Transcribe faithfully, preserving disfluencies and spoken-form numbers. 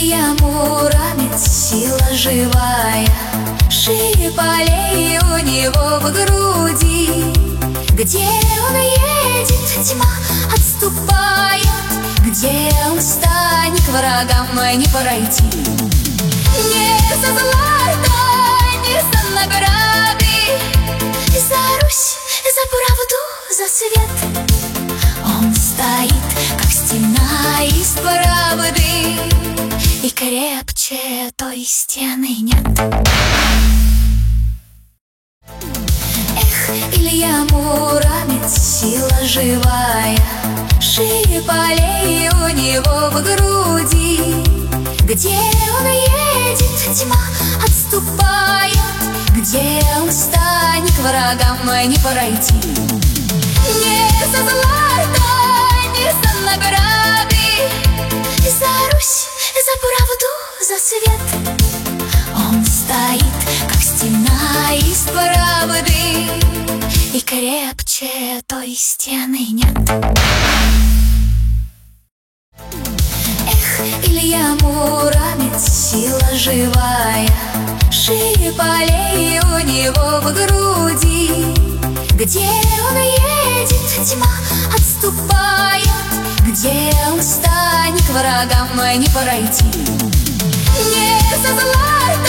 Илья Муромец, сила живая, шире полей у него в груди. Где он едет, тьма отступает, где он станет, врагам не пройти. Не за злато, не за награды, за Русь, за правду, за свет. Он стоит, как стена из правды, и крепче той стены нет. Эх, Илья Муромец, сила живая, шире полей у него в груди. Где он едет, тьма отступает, где он станет, врагам не пройти. Не за злато, не за награды, за Русь, за правду, за свет. Он стоит, как стена из правды, и крепче той стены нет. Эх, Илья Муромец, сила живая, шире полей у него в груди. Где он едет, тьма отступает, где он станет, врагам не пройти. Не за злато,